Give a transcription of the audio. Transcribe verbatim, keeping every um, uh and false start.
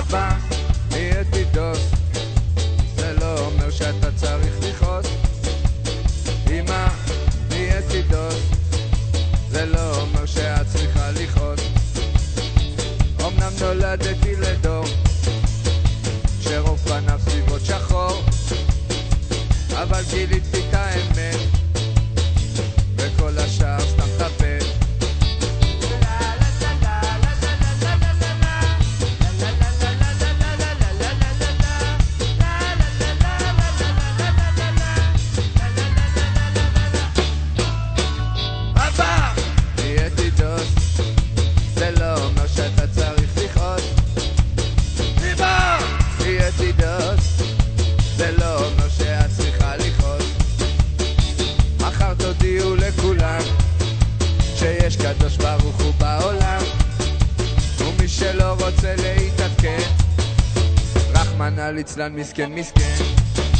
אבא, נהייתי דוס, זה לא אומר שאתה צריך לכעוס. אמא, נהייתי דוס, זה לא אומר שאת צריכה לכעוס. אמנם נולדתי לדור שרוב פניו סביבות שחור, אבל גיליתי את האמת וכל השאר סתם טפל. אבא, נהייתי דוס, זה לא אומר שאתה צריך לכעוס. אמא, נהייתי דוס, זה לא אומר שאת צריכה לכעוס. מחר תודיעו לכולם שיש קדוש ברוך הוא בעולם, ומי שלא רוצה להתעדכן, רחמנא ליצלן מסכן מסכן.